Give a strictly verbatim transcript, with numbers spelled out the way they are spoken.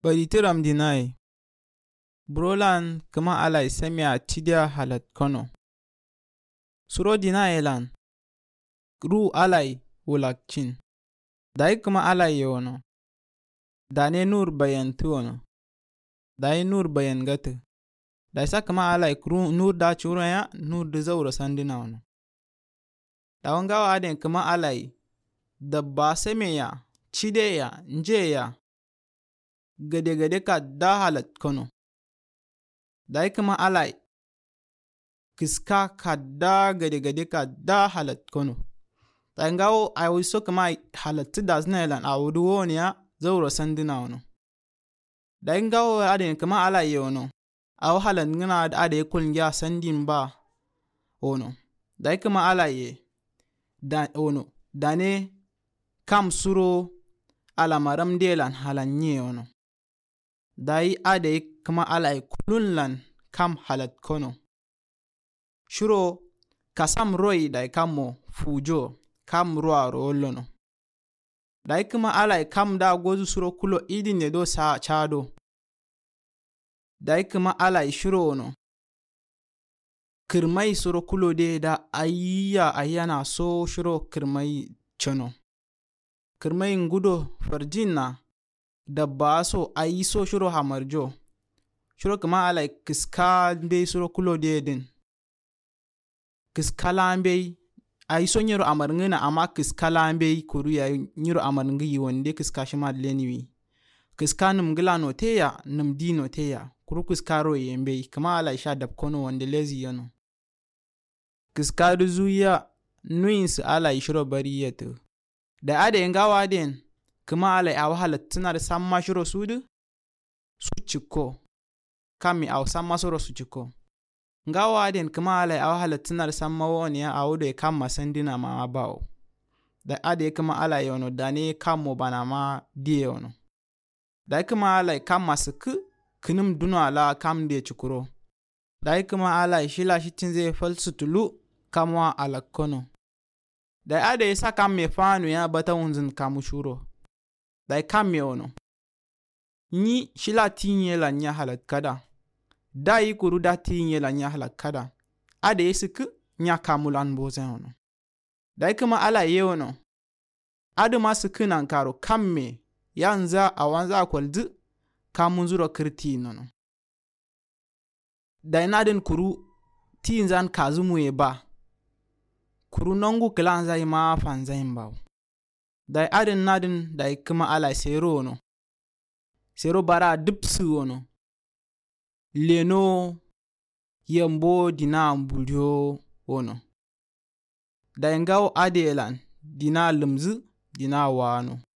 Baditiram dinai. Brolan kama alai semia tidia halat kono. Suro dinai lan. Ru alai ulakchin. Dai kama alai yono. Dane nur bayan tuono. Dai nur bayan gatu. Dai sa kama alai kru nur da churaya nur da zaura sandina ono. Dawangawa aden kama alai dabba semia chideya njeya gade gade ka da halat kono. Dai kama alai kiska ka da gade gade ka da halat kono. Dai ngawo ai wiso kama halat da znelan awudu wonia zaura sandina ono. Dai ngawo aden kama alai yono. Aw halat ngana ade kulngya sandin ba ono. Dai kama alai ye da ono. Dane kam suro alamaram delan halanye ono. Dai ade kama alai kulunlan kam halat kono. Shuro kasam roi dai kamo fujo kam roa rolono. Dai kama alai kam da gozu suro kulo idin ne do sa chado. Dai kama alai shuro ono. Kirmai suro kulo de da ayya ayyana so shuro kirmai chono. Kirmai ngudo farjina dabba so ayi so shuro hamarjo. Shuro kama alai kiska be suro kulo de din. Kiska lambe ayi so nyiro amarngina ama kiska lambe kuru ya nyiro amarngi wonde kiska shima leniwi. Kiska num gilano teya num dino teya. Kuru kiska ro yembe kama alai sha dab kono wonde lezi yano. Kiska duzuya nuins alai shuro bari yetu. Da ade ngawa den kama alai aw halat tinar samma shuro sudu suchiko kami aw samma suro suchiko. Ngawa den kama alai aw halat tinar samma wonia awude kama sandina ma bawo. Da ade kama alai yono dane kamo bana ma die yono. Da kama alai kama suku kinum duno ala kam de chukuro. Da kama alai shila shitinze falsutulu kama alakono. Da ade isa kamme fanu ya bata unzin kamushuro. Da kamme ono. Ni shila tinye la nya halat kada. Da yikuru da tinye la nya halat kada. Ade isiku nya kamulan boze ono. Da kama ala ye ono. Ade masuku nankaro kamme yanza awanza kwaldu kamunzuro kirti nono. Da inadin kuru tinzan kazumu eba. Kuru nongu kilanza ima fanza imbaw. Dai adin nadin dai kama alai sero ono. Sero bara dipsu ono. Leno yembo dina mbulyo ono. Dai ngaw adelan dina lumzu dina wano.